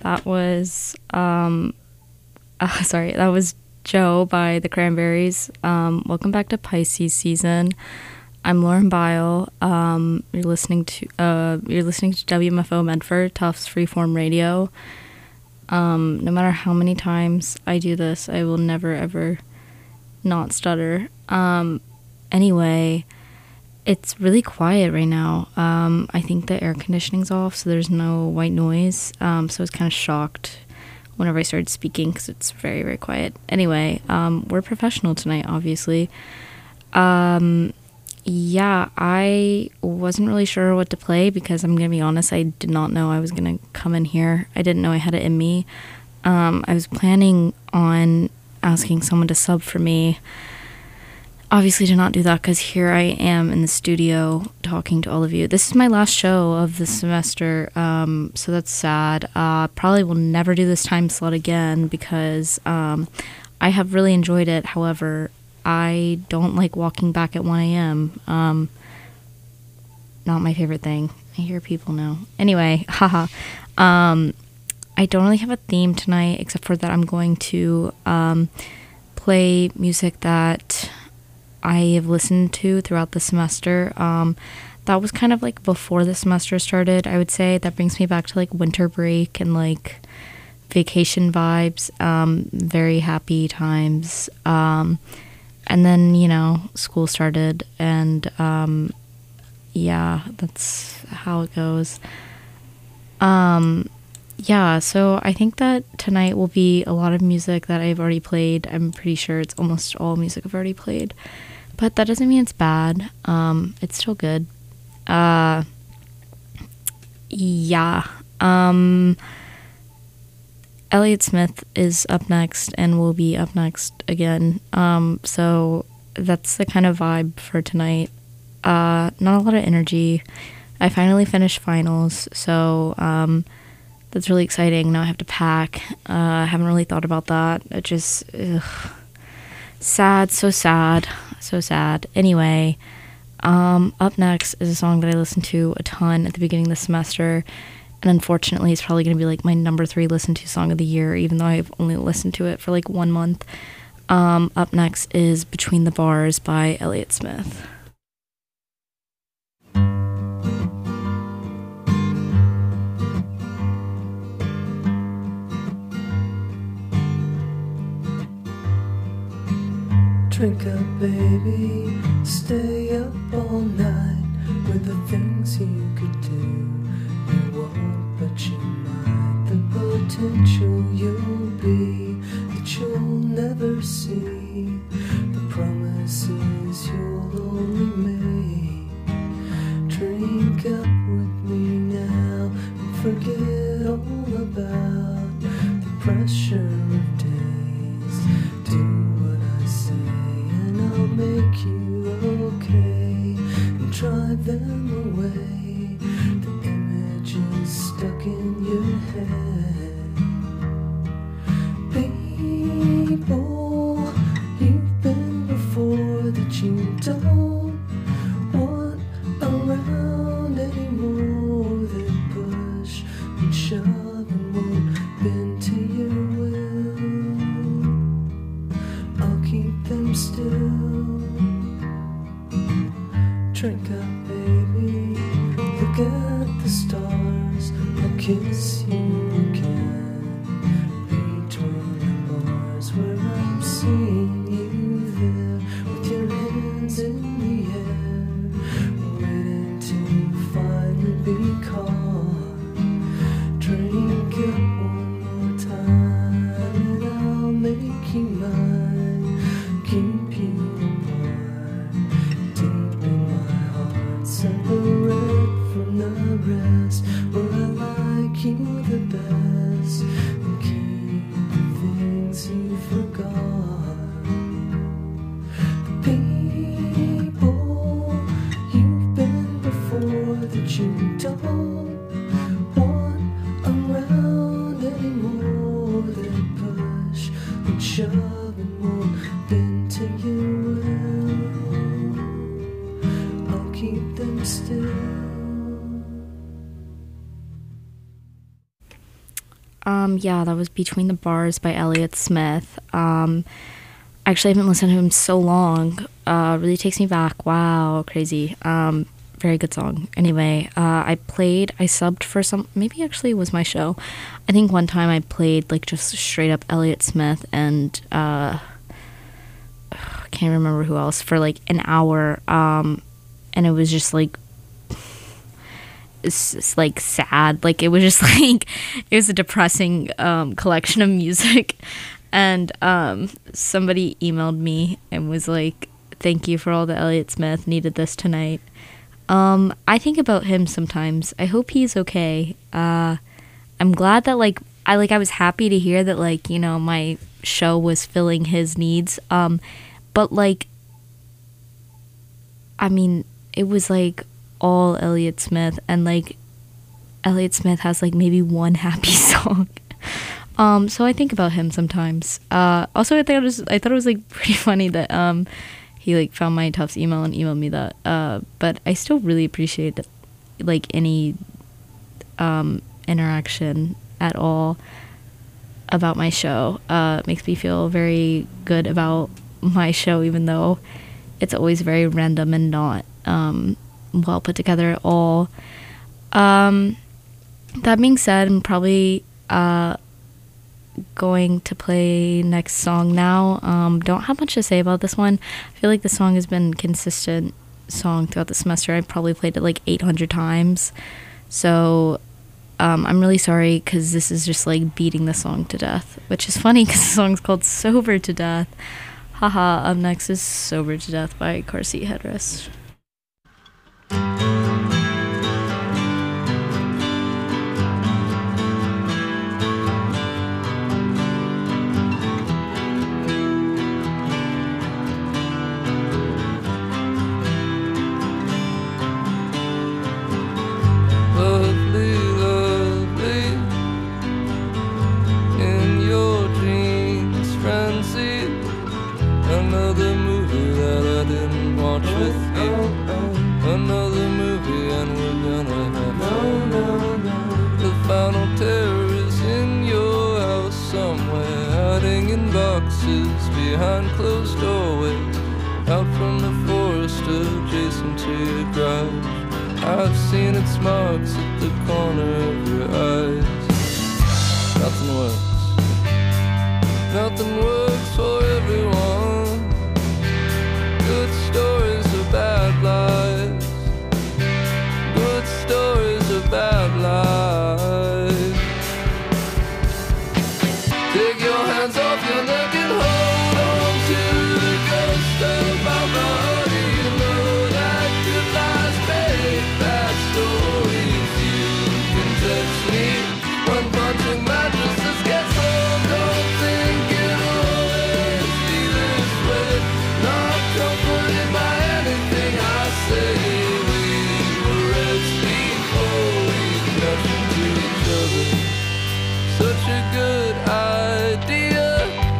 That was sorry, that was Joe by the Cranberries. Welcome back to Pisces season. I'm Lauren Bile. You're listening to WMFO Medford, Tufts Freeform Radio. No matter how many times I do this, I will never ever not stutter. Anyway, it's really quiet right now. I think the air conditioning's off, so there's no white noise. So I was kind of shocked whenever I started speaking because it's very, very quiet. Anyway, we're professional tonight, obviously. Yeah, I wasn't really sure what to play because I'm going to be honest, I did not know I was going to come in here. I didn't know I had it in me. I was planning on asking someone to sub for me. Obviously did not do that because here I am in the studio talking to all of you. This is my last show of the semester, so that's sad. Probably will never do this time slot again because I have really enjoyed it. However, I don't like walking back at 1 a.m. Not my favorite thing. I hear people now. Anyway, haha. I don't really have a theme tonight except for that I'm going to play music that I have listened to throughout the semester. That was kind of like before the semester started, I would say. That brings me back to like winter break and like vacation vibes, very happy times. And then, you know, school started and yeah, that's how it goes. Yeah, so I think that tonight will be a lot of music that I've already played. I'm pretty sure it's almost all music I've already played. But that doesn't mean it's bad. It's still good. Yeah. Elliott Smith is up next and will be up next again. So that's the kind of vibe for tonight. Not a lot of energy. I finally finished finals, so that's really exciting. Now I have to pack. I haven't really thought about that. It just sad, so sad. So sad. Anyway, up next is a song that I listened to a ton at the beginning of the semester, and unfortunately it's probably going to be like my number 3 listened to song of the year, even though I've only listened to it for like 1 month. Up next is Between the Bars by Elliott Smith. Drink up, baby, stay up all night with the things you could do. You won't, but you might. The potential you'll be that you'll never see. The promises you'll only make. Drink up with me now and forget all about the pressure of days. Do what I say, I'll make you okay and drive them away. The images stuck in your head. People you've been before that you don't want around anymore. That push and shove and won't bend to your will. I'll keep them still. Drink up, baby, look at the stars. I'll kiss you again between the bars where I'm seeing you there with your hands in the air, waiting to finally be caught. Drink up one more time and I'll make you mine. Keep you apart, deep in my heart, separate from the rest, where I like you the best, and keep the things you forgot. The people you've been before that you don't want around anymore. That push and shove and won't bend to your will. I'll keep them still. Yeah, that was Between the Bars by Elliott Smith. Actually, I haven't listened to him so long. Really takes me back. Wow, crazy. Very good song. Anyway, I subbed for maybe actually it was my show. I think one time I played like just straight up Elliott Smith and I can't remember who else for like an hour. And it was just like, it's like sad. Like it was just like, it was a depressing collection of music. And somebody emailed me and was like, thank you for all the Elliott Smith, needed this tonight. I think about him sometimes. I hope he's okay. I'm glad that I was happy to hear that like, you know, my show was filling his needs. But like, I mean, it was like all Elliott Smith, and like Elliott Smith has like maybe one happy song. So I think about him sometimes. Also, I thought it was like pretty funny that he like found my Tufts email and emailed me that. But I still really appreciate that, like any interaction at all about my show. It makes me feel very good about my show, even though it's always very random and not well put together at all. That being said, I'm probably going to play next song now. Don't have much to say about this one. I feel like the song has been consistent song throughout the semester. I probably played it like 800 times. So I'm really sorry because this is just like beating the song to death, which is funny because the song's called Sober to Death. Haha, up next is Sober to Death by Car Seat Headrest. Another movie and we're gonna have the final terror is in your house somewhere, hiding in boxes behind closed doorways, out from the forest adjacent to your garage. I've seen its marks at the corner of your eyes. Nothing works. Nothing works for everyone. Good stories are bad lies. Good stories are bad lies. Take your hands off your neck and hold on to the ghost of my body. You know that good lies make bad stories. You can touch me when punching mattresses gets old. Don't think it'll always be this way. Not comforted by anything I say. We were reds before we crashed into each other. Such a good idea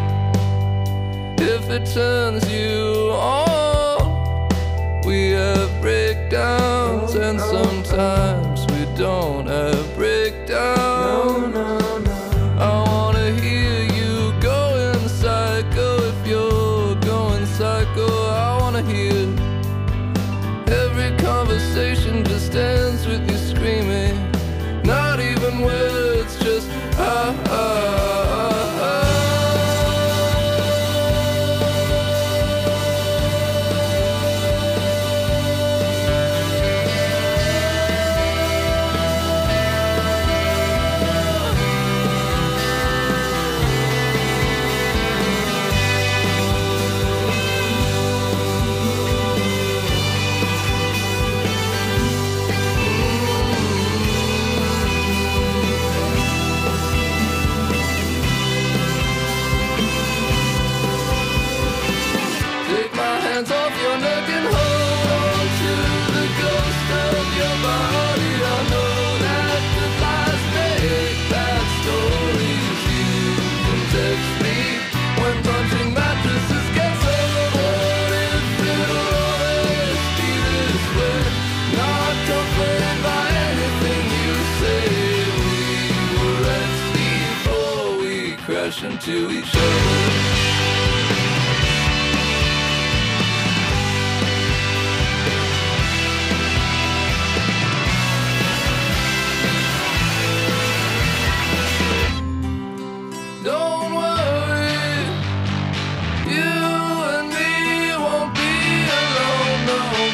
if it turns you on. We have breakdowns and sometimes we don't have breakdowns. I wanna hear you going psycho if you're going psycho. I wanna hear every conversation just ends with you screaming. Not even words, just ah ah ah ah.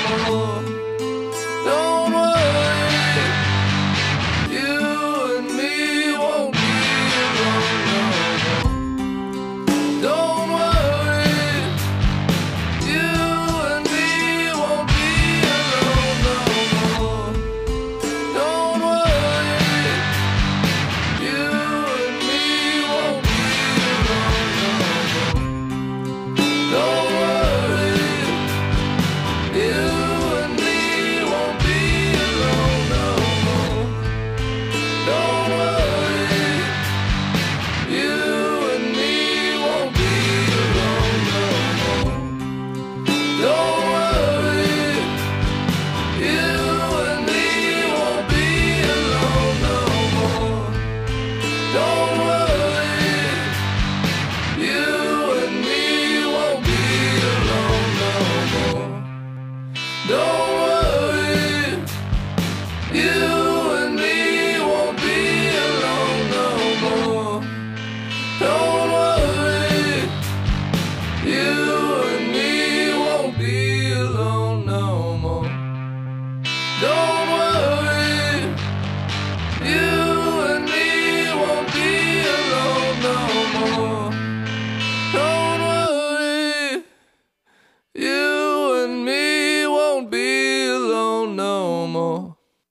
more. Don't worry, you and me won't be alone no more. Don't worry, you and me won't be alone no more. Don't worry, you and me won't be alone no more. Don't worry, you and me won't be alone no more. Don't worry, you and me won't be alone no more. Don't worry, you and me won't be alone no more. Don't worry, you and me won't be alone no more. Don't worry, you and me won't be alone no more. Don't worry, you and me won't be alone no more. Don't worry, you and me won't be alone no more. Don't worry, you and me won't be alone no more.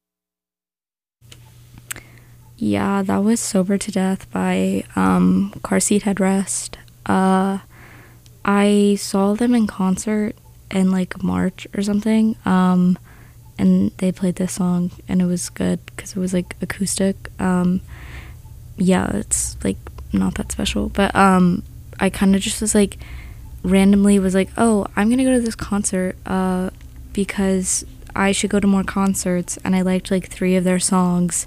Yeah, that was Sober to Death by Car Seat Headrest. I saw them in concert in like March or something, and they played this song and it was good because it was like acoustic. Yeah, it's like not that special, but I kind of just was like randomly was like, oh, I'm gonna go to this concert because I should go to more concerts, and I liked like 3 of their songs,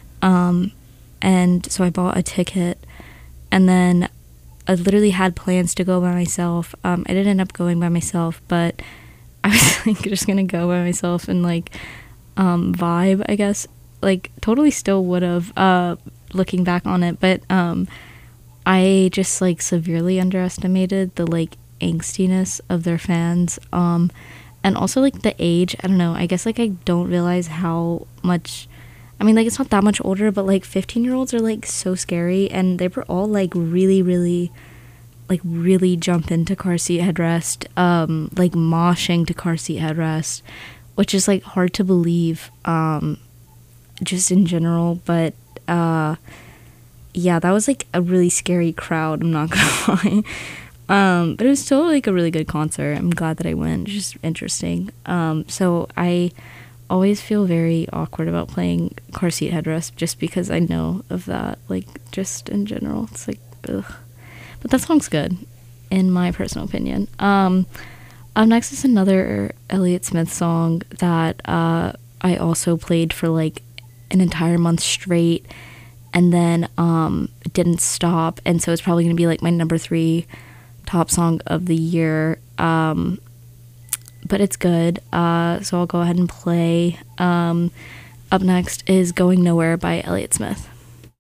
and so I bought a ticket, and then I literally had plans to go by myself. I didn't end up going by myself, but I was like just gonna go by myself and like vibe, I guess. Like totally still would have looking back on it, but I just like severely underestimated the like angstiness of their fans, and also like the age. I don't know, I guess like I don't realize how much, I mean, like it's not that much older, but like 15-year-olds are like so scary, and they were all like really jump into Car Seat Headrest, like moshing to Car Seat Headrest, which is like hard to believe just in general. But yeah, that was like a really scary crowd, I'm not gonna lie. But it was still like a really good concert. I'm glad that I went. It's just interesting. So I always feel very awkward about playing Car Seat Headrest just because I know of that, like just in general. It's like ugh. But that song's good in my personal opinion. Up next is another Elliott Smith song that I also played for like an entire month straight, and then didn't stop, and so it's probably gonna be like my number 3 top song of the year. But it's good, so I'll go ahead and play. Up next is Going Nowhere by Elliott Smith.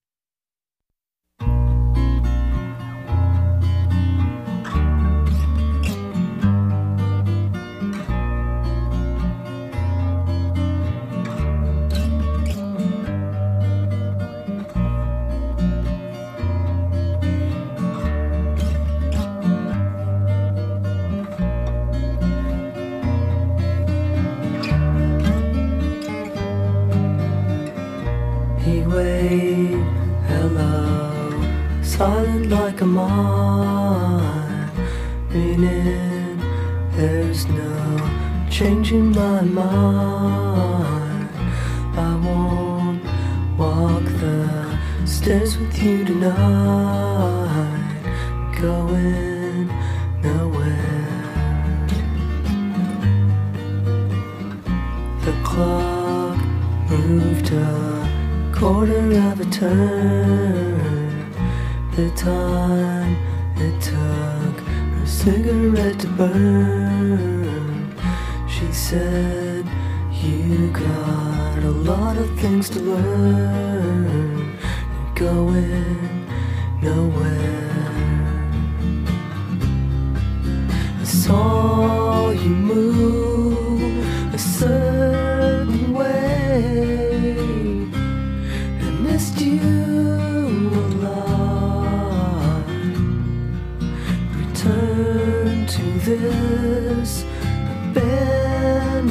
He waved hello, silent like a mine, meaning there's no changing my mind. I won't walk the stairs with you tonight, going nowhere. The clock moved a quarter of a turn, the time it took her cigarette to burn. She said, you got a lot of things to learn, you're going nowhere. I saw you move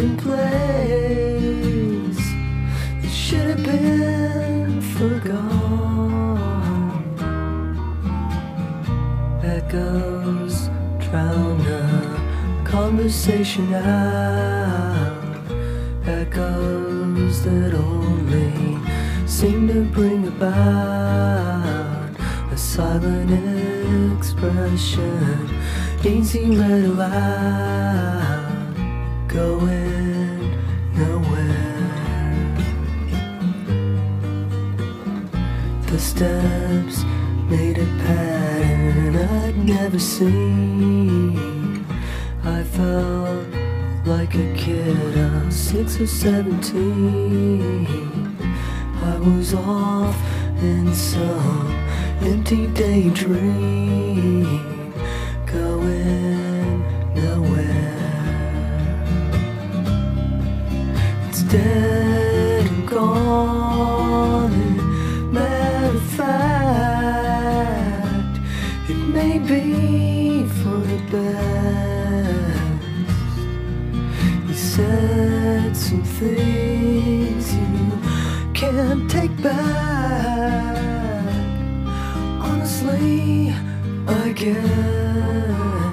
in place that should have been forgone. Echoes drown a conversation out, echoes that only seem to bring about a silent expression, easy read aloud, going nowhere. The steps made a pattern I'd never seen. I felt like a kid of 6 or 17. I was off in some empty daydream, going nowhere. It's dead and gone, and matter of fact, it may be for the best. You said some things you can't take back. Honestly, I guess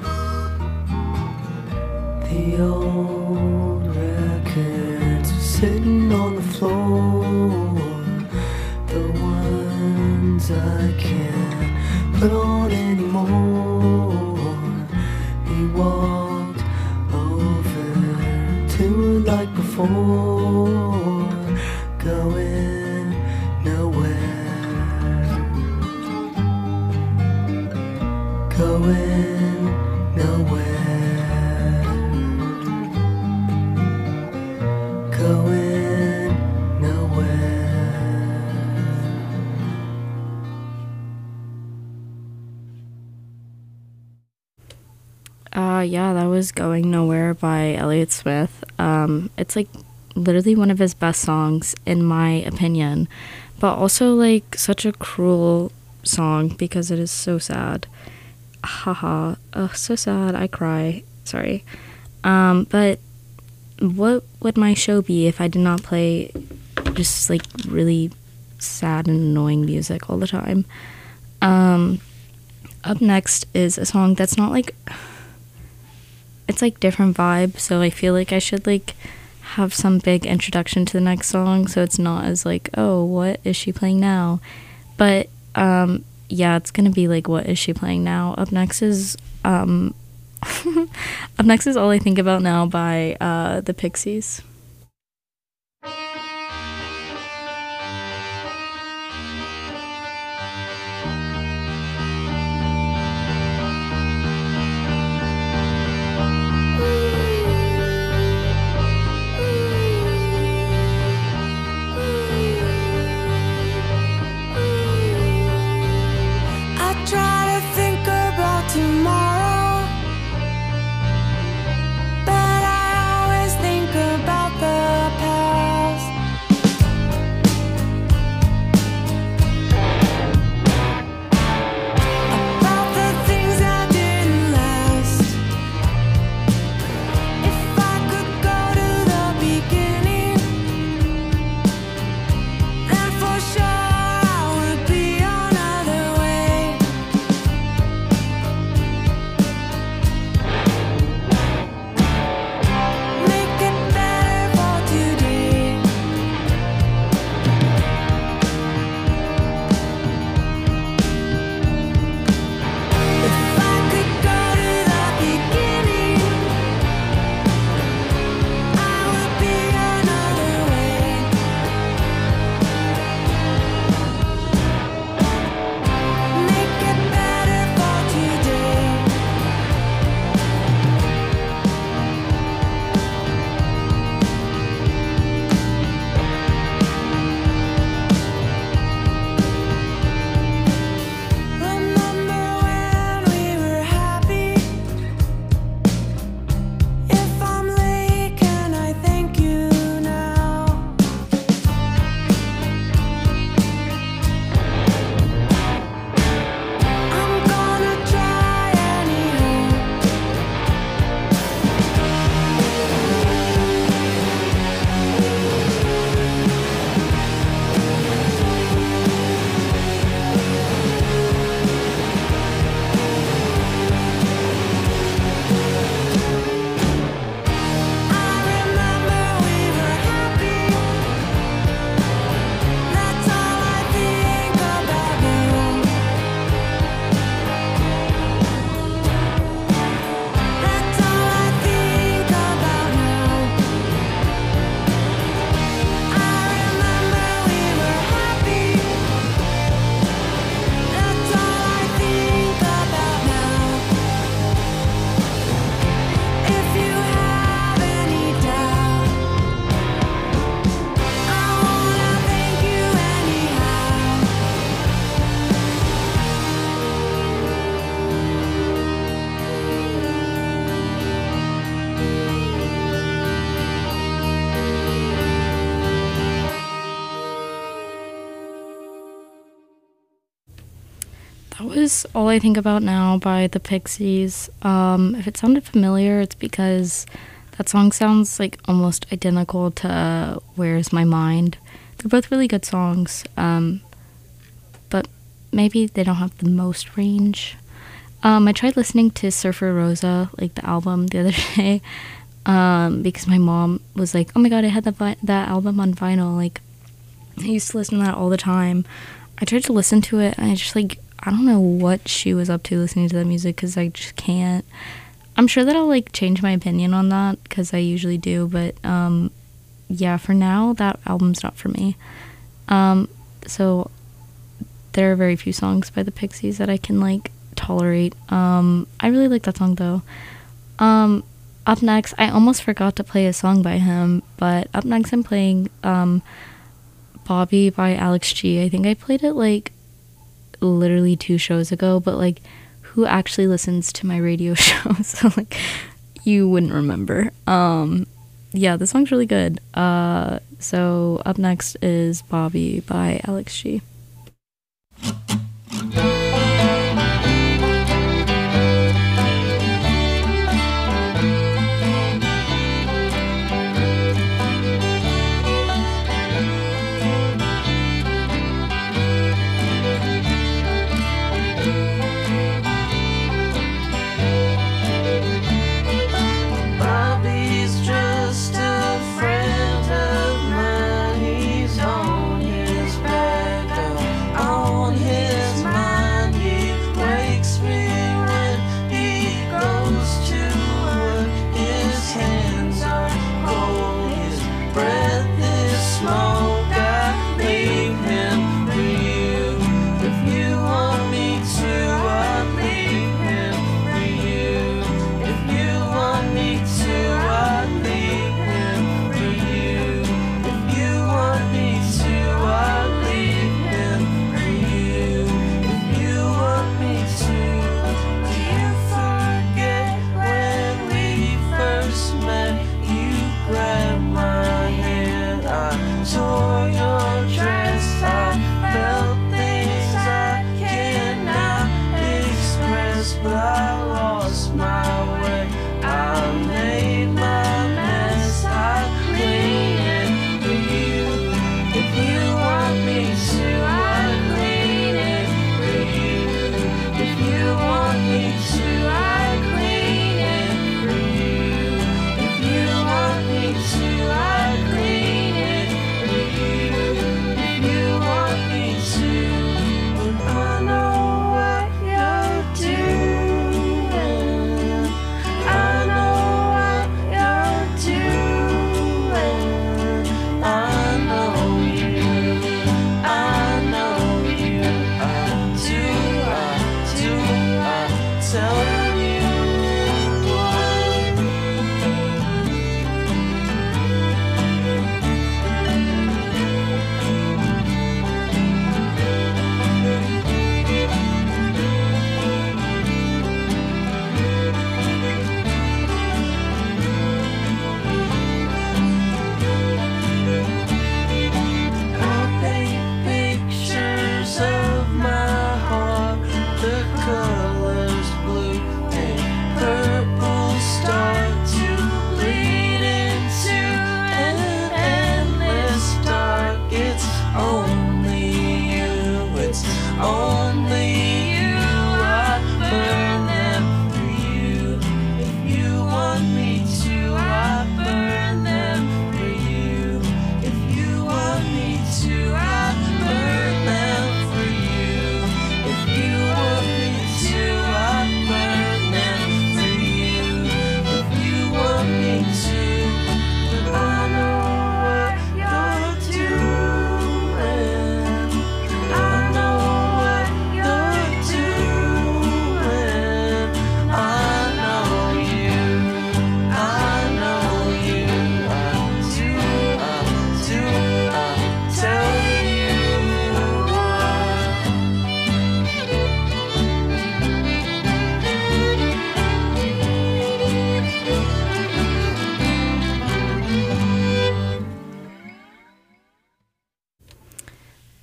the old records are sitting on the floor, the ones I can't put on anymore. He walked over to her like before, going nowhere, going nowhere, going nowhere. Yeah, that was Going Nowhere by Elliott Smith. It's like literally one of his best songs in my opinion, but also like such a cruel song because it is so sad. Haha, so sad, I cry, sorry. But what would my show be if I did not play just like really sad and annoying music all the time? Up next is a song that's not like, it's like different vibe, so I feel like I should like have some big introduction to the next song so it's not as like, oh, what is she playing now? But yeah, it's gonna be like, what is she playing now? Up next is Up next is All I Think About Now by the Pixies. Tomorrow, but I always think about That was All I Think About Now by the Pixies. If it sounded familiar, it's because that song sounds like almost identical to Where's My Mind. They're both really good songs, but maybe they don't have the most range. I tried listening to Surfer Rosa, like the album, the other day, because my mom was like, oh my god, I had that album on vinyl. Like, I used to listen to that all the time. I tried to listen to it, and I just, like, I don't know what she was up to listening to that music, because I just can't. I'm sure that I'll, like, change my opinion on that, because I usually do, but, yeah, for now, that album's not for me. So, there are very few songs by the Pixies that I can, like, tolerate. I really like that song, though. Up next, I almost forgot to play a song by him, but up next I'm playing, Bobby by Alex G. I think I played it, like, literally 2 shows ago, but, like, who actually listens to my radio show? So, like, you wouldn't remember. Yeah, this song's really good. So up next is Bobby by Alex G.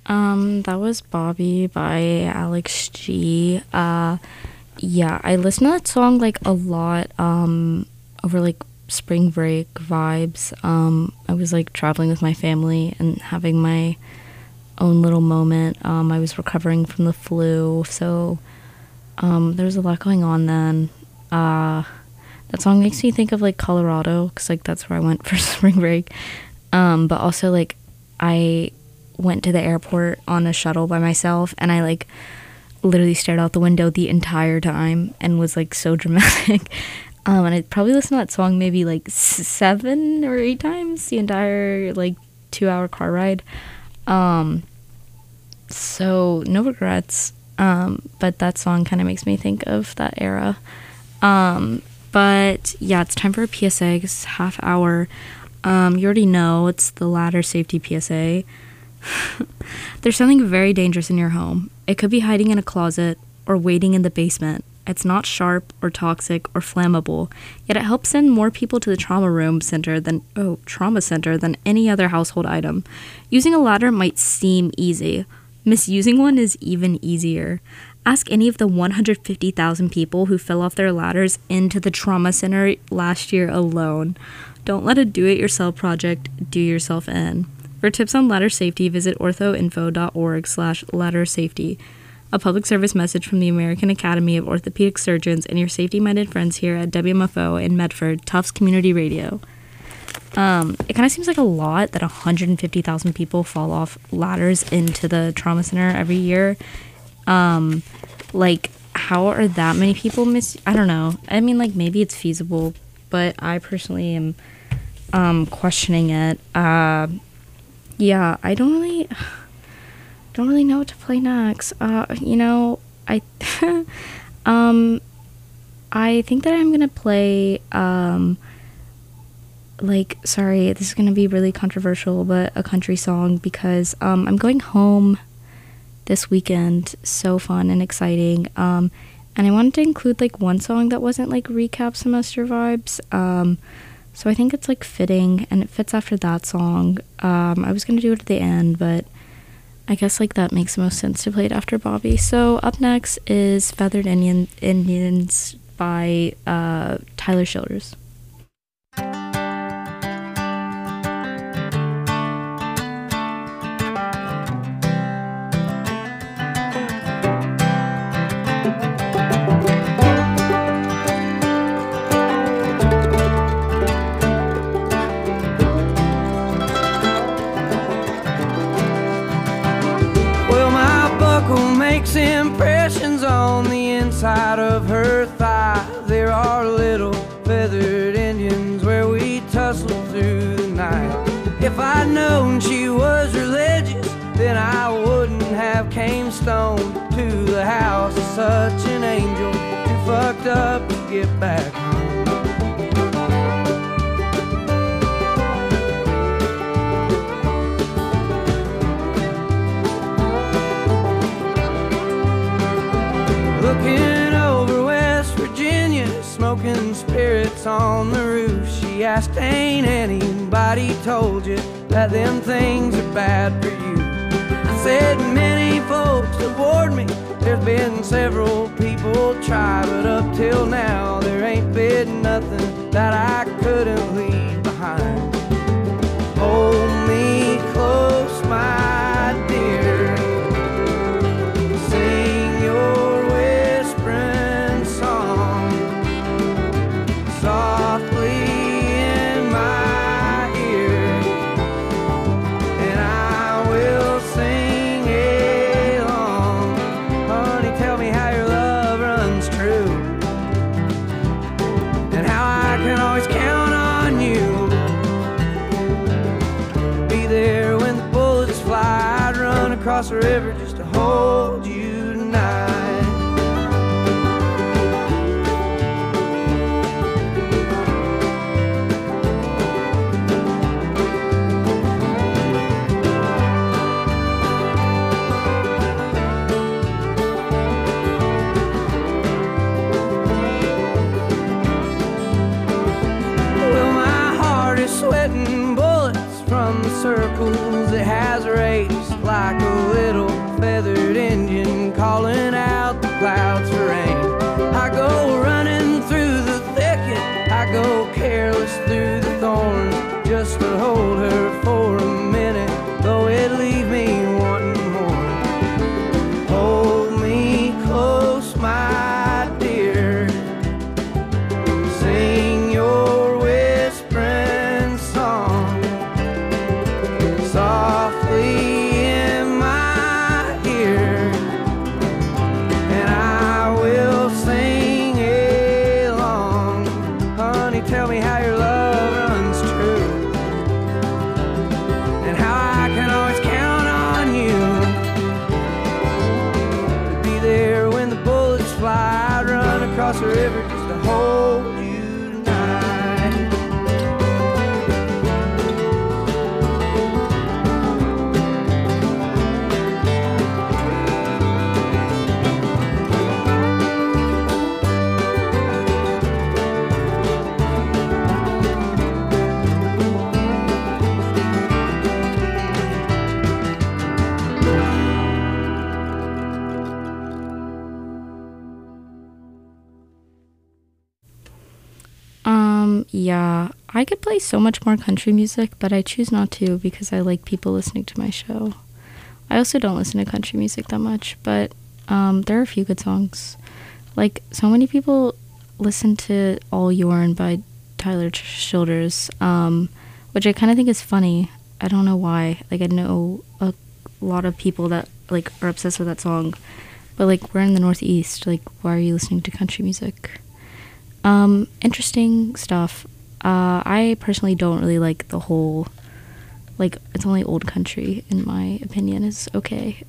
That was Bobby by Alex G. Yeah, I listened to that song like a lot, over like spring break vibes. I was like traveling with my family and having my own little moment. I was recovering from the flu, so there was a lot going on then. That song makes me think of like Colorado, because like that's where I went for spring break. But also like I went to the airport on a shuttle by myself, and I like literally stared out the window the entire time and was like so dramatic. And I probably listened to that song maybe like 7 or 8 times the entire like 2-hour car ride. So no regrets. But that song kind of makes me think of that era. But yeah, it's time for a PSA. It's half hour. You already know it's the ladder safety PSA. There's something very dangerous in your home. It could be hiding in a closet or waiting in the basement. It's not sharp or toxic or flammable, yet it helps send more people to the trauma center than any other household item. Using a ladder might seem easy. Misusing one is even easier. Ask any of the 150,000 people who fell off their ladders into the trauma center last year alone. Don't let a do-it-yourself project do yourself in. For tips on ladder safety, visit orthoinfo.org/ladder-safety. A public service message from the American Academy of Orthopedic Surgeons and your safety-minded friends here at WMFO in Medford, Tufts Community Radio. It kind of seems like a lot that 150,000 people fall off ladders into the trauma center every year. Like, how are that many people I don't know. I mean, like, maybe it's feasible, but I personally am questioning it. Yeah, I don't really know what to play next. You know, I I think that I'm gonna play sorry, this is gonna be really controversial, but a country song, because I'm going home this weekend. So fun and exciting. And I wanted to include like one song that wasn't like recap semester vibes. So I think it's like fitting, and it fits after that song. I was gonna do it at the end, but I guess like that makes the most sense to play it after Bobby. So up next is Feathered Indians by Tyler Childers. Impressions on the inside of her thigh. There are little feathered Indians where we tussle through the night. If I'd known she was religious, then I wouldn't have came stoned to the house of such an angel, too fucked up to get back home. Looking over West Virginia, smoking spirits on the roof, she asked, ain't anybody told you that them things are bad for you? I said, many folks have warned me, there's been several people try, but up till now there ain't been nothing that I couldn't leave behind. Hold me close, my dear, sing your softly in my ear, and I will sing along. Honey, tell me how your love runs true, and how I can always count on you. Be there when the bullets fly. I'd run across the river just to hold you tonight. Sweating bullets from the circles it has raced like a thorns just to hold her for a minute, though it leave me wanting more. Hold me close, my dear, sing your whispering song softly in my ear, and I will sing along. Honey, tell me how your love runs true, and how I can always count on you to be there when the bullets fly. I'd run across the river just to hold you tonight. Yeah, I could play so much more country music, but I choose not to because I like people listening to my show. I also don't listen to country music that much, but there are a few good songs. Like, so many people listen to All Your'n by Tyler Childers, which I kind of think is funny. I don't know why. Like, I know a lot of people that, like, are obsessed with that song, but, like, we're in the Northeast. Like, why are you listening to country music? Interesting stuff. I personally don't really like the whole, like, it's only old country, in my opinion, is okay.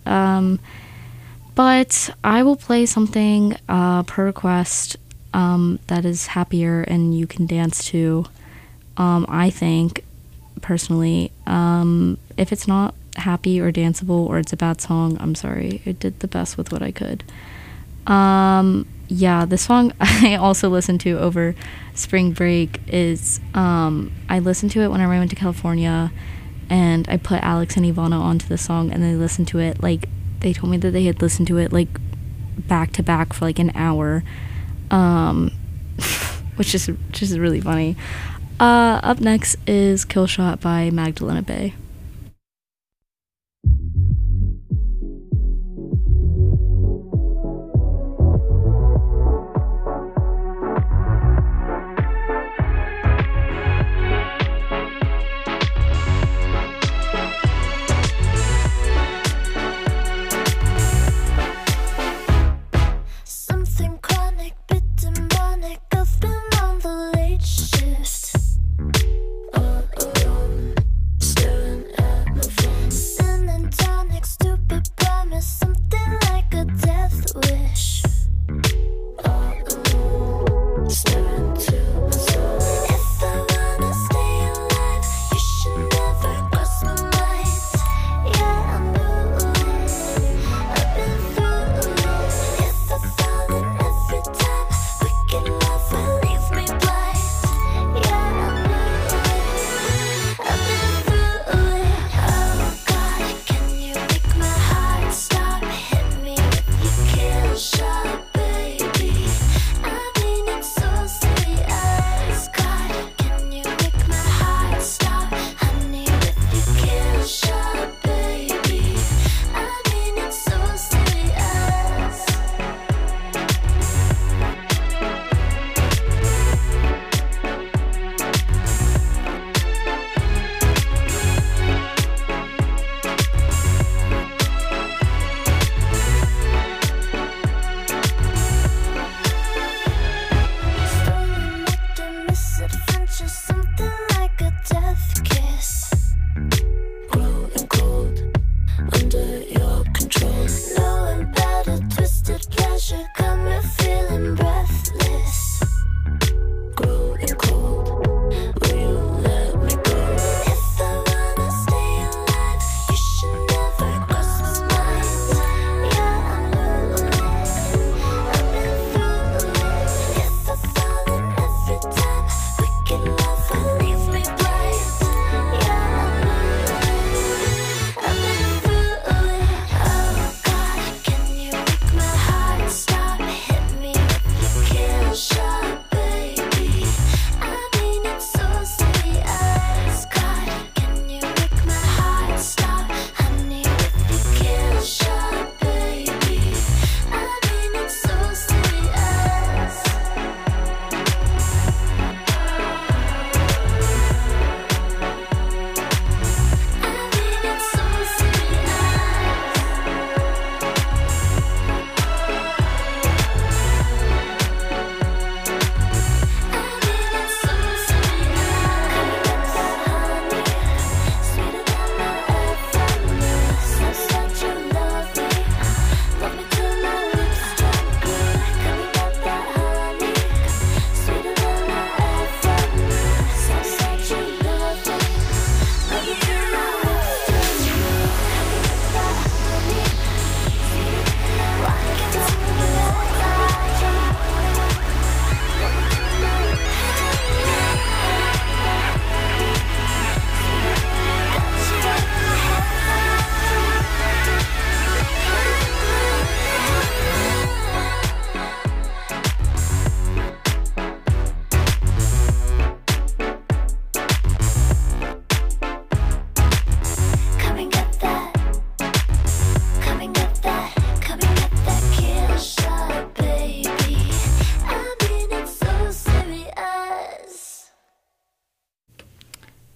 But I will play something, per request, that is happier and you can dance to. I think, personally, if it's not happy or danceable or it's a bad song, I'm sorry. I did the best with what I could. Yeah, the song I also listened to over spring break is, I listened to it whenever I went to California, and I put Alex and Ivana onto the song, and they listened to it, like, they told me that they had listened to it, like, back to back for, like, an hour, which is just really funny. Up next is Kill Shot by Magdalena Bay. Something chronic, bit demonic. I've been on the late shift, all alone, staring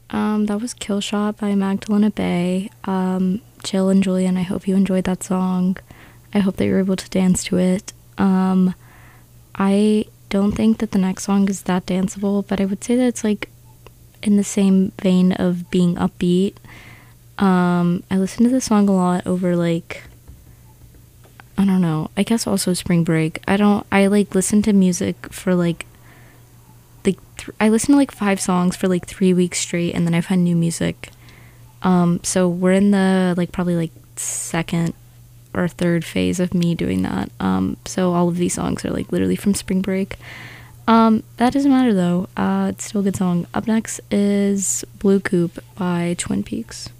That was Kill Shot by Magdalena Bay. Jill and Julian, I hope you enjoyed that song. I hope that you're able to dance to it. I don't think that the next song is that danceable, but I would say that it's like in the same vein of being upbeat. I listen to this song a lot over like, I don't know, I guess also spring break. I like listen to music for like I listen to like 5 songs for like 3 weeks straight, and then I find new music. So we're in the like probably like second or third phase of me doing that. So all of these songs are like literally from spring break. That doesn't matter though. It's still a good song. Up next is Blue Coupe by Twin Peaks.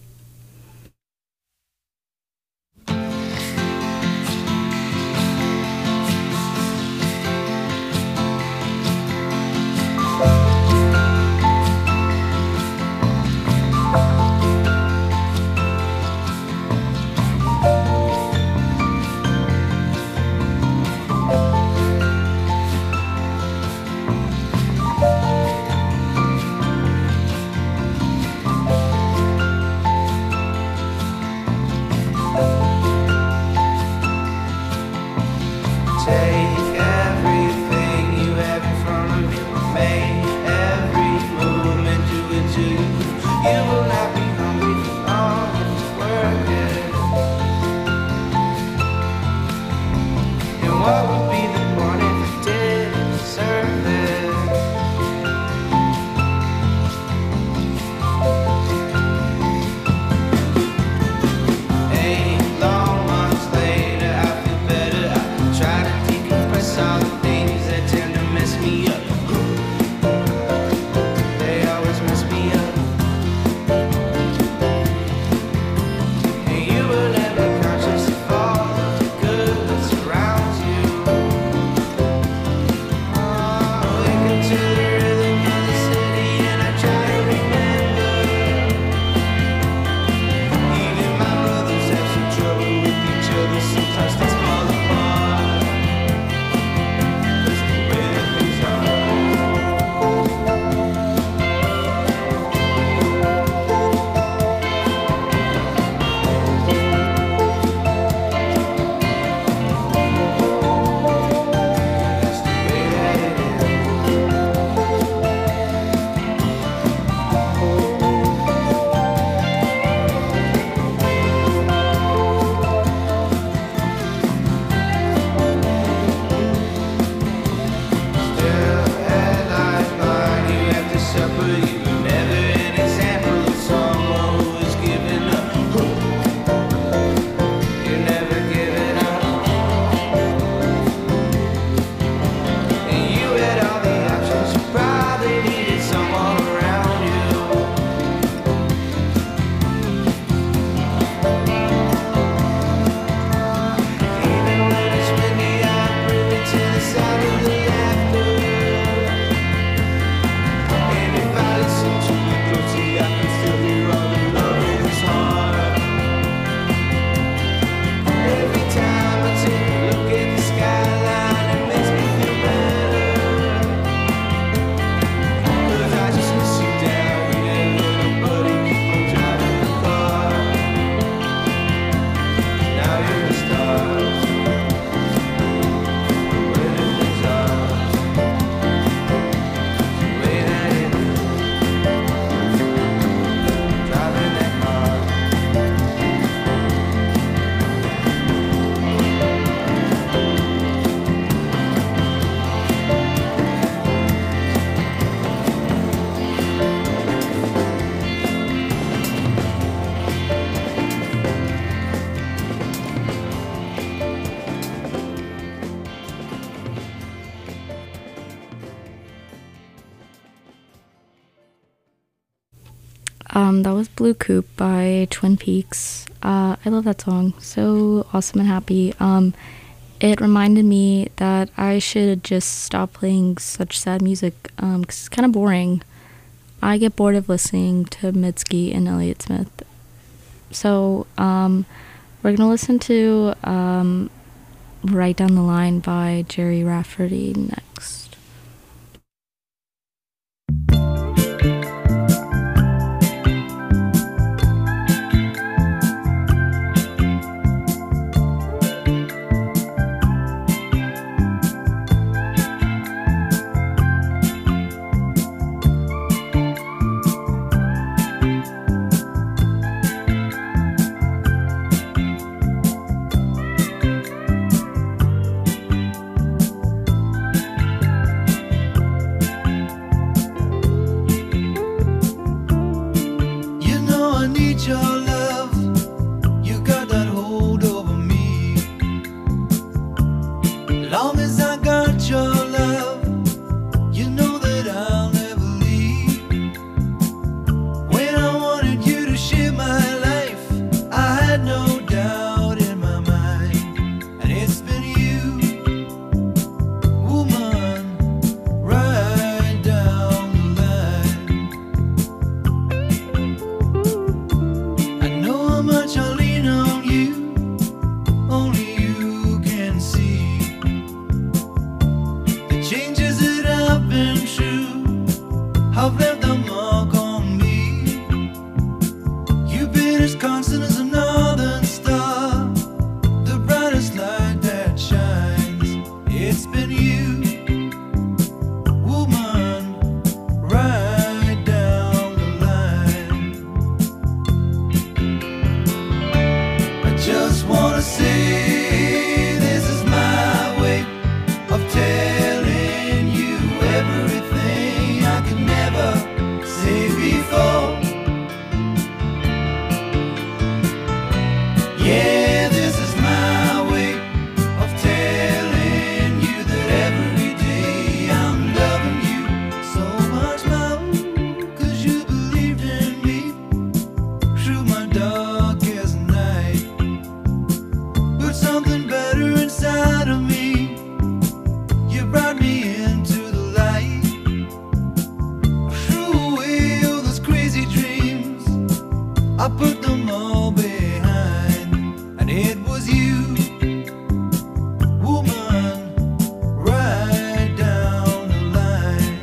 That was Blue Coupe by Twin Peaks. I love that song. So awesome and happy. It reminded me that I should just stop playing such sad music, 'cause it's kind of boring. I get bored of listening to Mitski and Elliott Smith. So, we're gonna listen to Right Down the Line by Jerry Rafferty next. need your love. You got that hold over me. Long as I got your love, you know that I'll never leave. When I wanted you to share my life, I had no doubt in my mind. And it's been you, woman, right down the line. I know how much I lean on you, only you can see the changes that I've been through have left a mark on me. You've been as constant as a northern star, the brightest light that shines. It's been you, woman, right down the line. I just wanna say this is my way of telling you everything I could never say before. Yeah, this is my way of telling you that every day I'm loving you so much more. 'Cause you believed in me through my darkest night. Put something better inside of me. You brought me into the light. Threw away all those crazy dreams, I put them all behind. And it was you, woman, right down the line.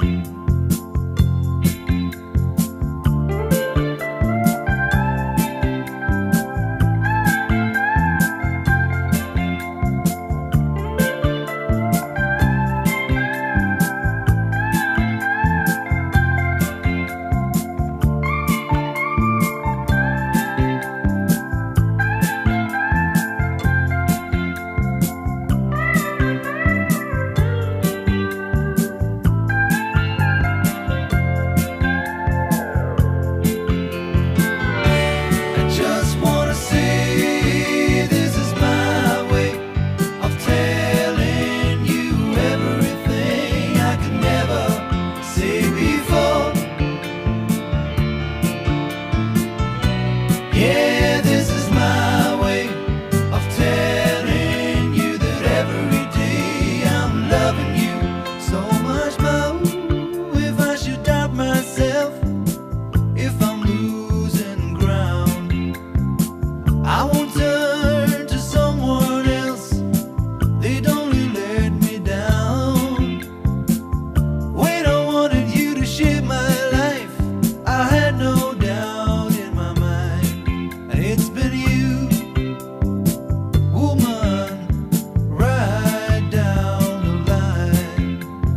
I just wanna say this is my way of telling you everything I could never say before. Yeah, this is my way of telling you that every day I'm loving you so much more. If I should doubt myself, if I'm losing ground, I won't turn to someone else. They'd only let me down. When I wanted you to share my life, I had no doubt in my mind. And it's been you, woman, right down the line.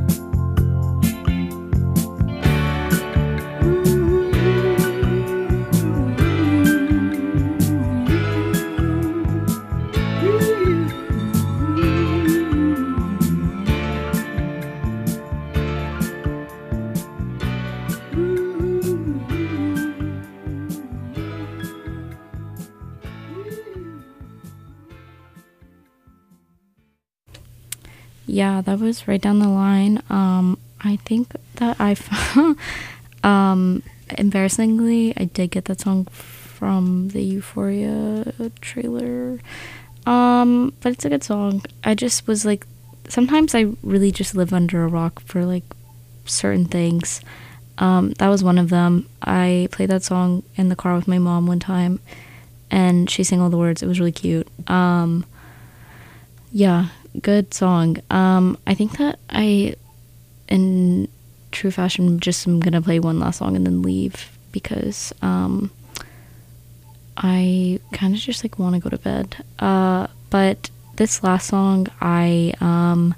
Yeah, that was right down the line. I think that embarrassingly, I did get that song from the Euphoria trailer. But it's a good song. I just was like, sometimes I really just live under a rock for like certain things. That was one of them. I played that song in the car with my mom one time, and she sang all the words. It was really cute. Yeah, good song. I think that in true fashion, just am gonna play one last song and then leave because I kind of just like want to go to bed. But this last song, I don't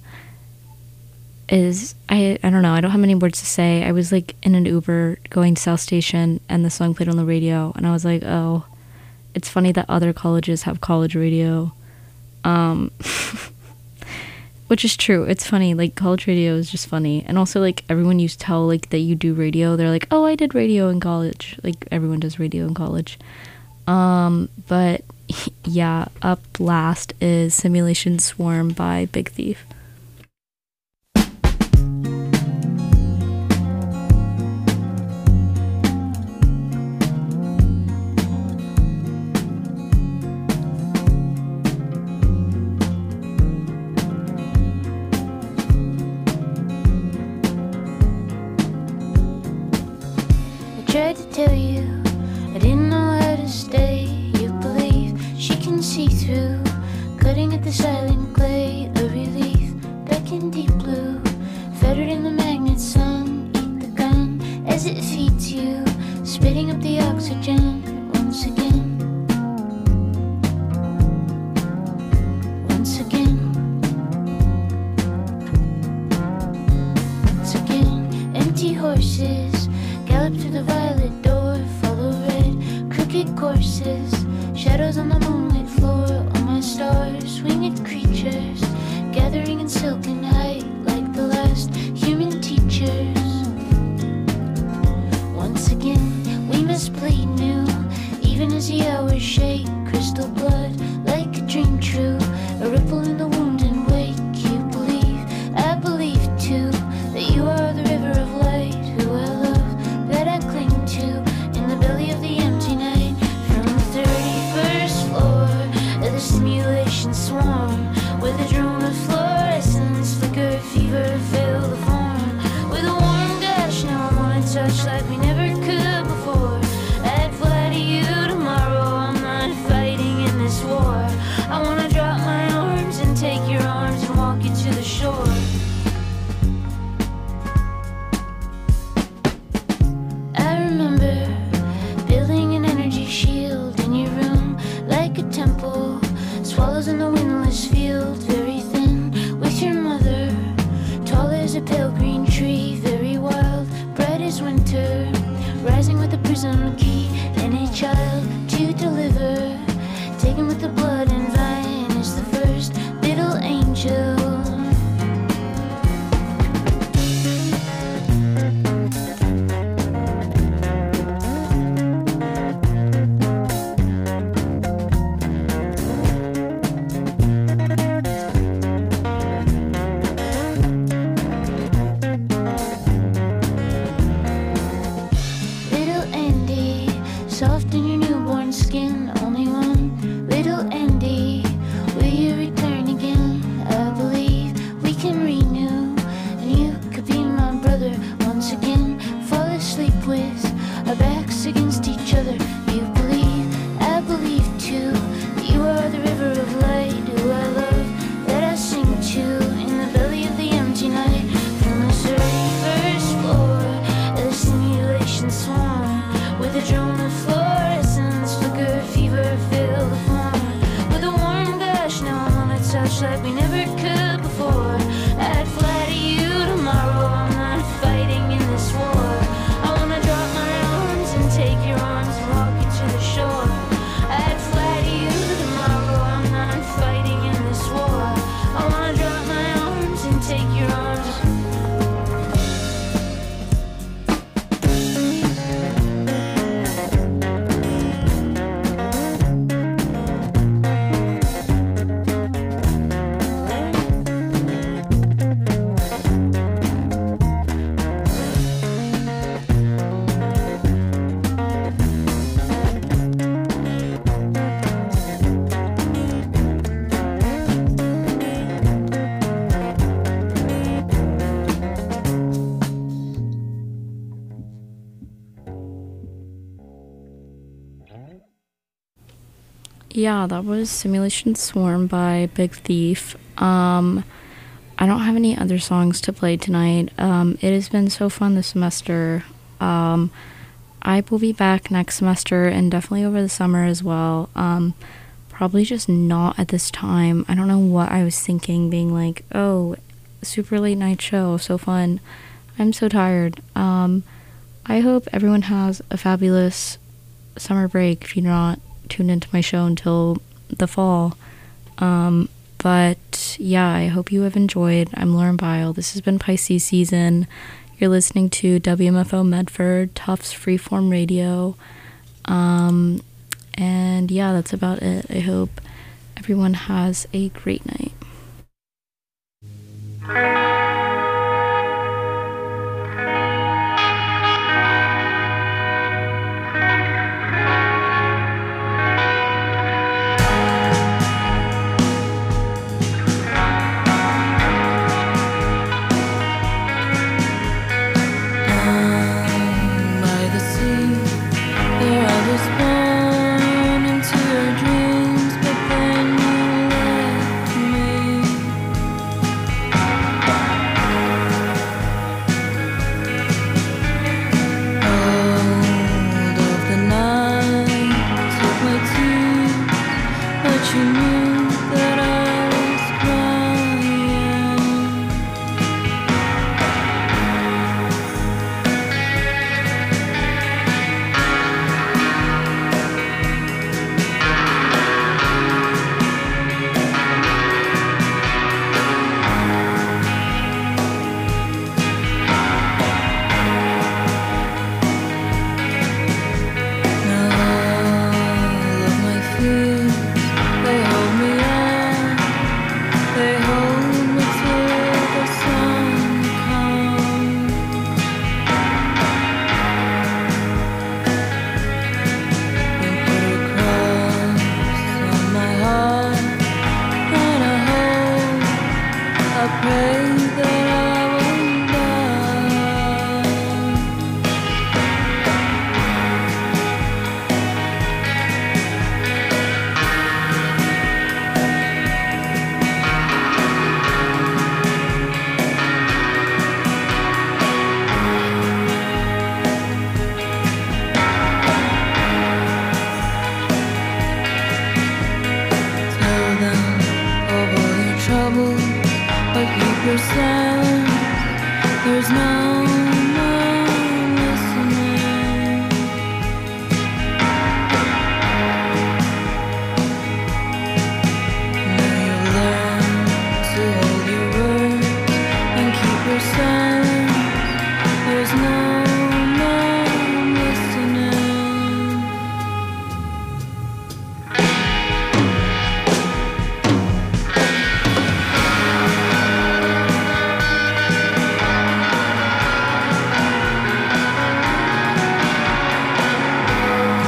know, I don't have many words to say. I was like in an Uber going to South Station and the song played on the radio and I was like, oh, it's funny that other colleges have college radio. Which is true. It's funny. Like, college radio is just funny. And also, like, everyone you tell, like, that you do radio, they're like, oh, I did radio in college. Like, everyone does radio in college. But, yeah, up last is Simulation Swarm by Big Thief. Tried to tell you I didn't know how to stay. You believe she can see through, cutting at the silent clay. A relief back in deep blue, fettered in the magnet sun. Eat the gun as it feeds you, spitting up the oxygen once again. Once again. Once again. Empty horses gallop through the violet door, follow red, crooked courses, shadows on the moonlit floor. All my stars, winged creatures, gathering in silken height like the last human teachers. Once again, we must bleed new, even as the hours shake. Crystal blood, like a dream true, a ripple in the wound and wake. You believe, I believe too, that you are the river of light, who I love, that I cling to, in the belly of the empty night. From the 31st floor of the simulation swarm, where the drone of fluorescence flicker, fever fill the form. With a warm dash, now I wanna touch like we never could before. I'd fly to you tomorrow, I'm not fighting in this war. I wanna drop my arms and take your arms and walk you to the shore. I remember building an energy shield in your room, like a temple, swallows in the windless field, very thin, with your mother, tall as a pale green tree, very wild, bright as winter, rising with a prism key, and a child to deliver, taken with the blood and vine is the first little angel. Little Andy, soft in your newborn skin, only one. Little Andy, will you return again? I believe we can renew, and you could be my brother once again. Fall asleep with our backs against each other. You believe, I believe too, that you are the river of light, who I love, that I sing to, in the belly of the empty night. From the 31st floor of the simulation swarm, with a drone of fluorescence, flicker, fever, fill the form. With a warm gush, now I wanna touch like we never could before. I'd fly to you tomorrow, I'm not fighting in this war. I wanna drop my arms and take your arms and walk you to the shore. I'd fly to you tomorrow, I'm not fighting in this war. I wanna drop my arms and take your arms. Yeah, that was Simulation Swarm by Big Thief. I don't have any other songs to play tonight. It has been so fun this semester. I will be back next semester and definitely over the summer as well. Probably just not at this time. I don't know what I was thinking, being like, oh, super late night show, so fun. I'm so tired. I hope everyone has a fabulous summer break if you're not tuned into my show until the fall. But yeah, I hope you have enjoyed. I'm Lauren Bile. This has been Pisces season. You're listening to WMFO Medford, Tufts Freeform Radio. And yeah, that's about it. I hope everyone has a great night.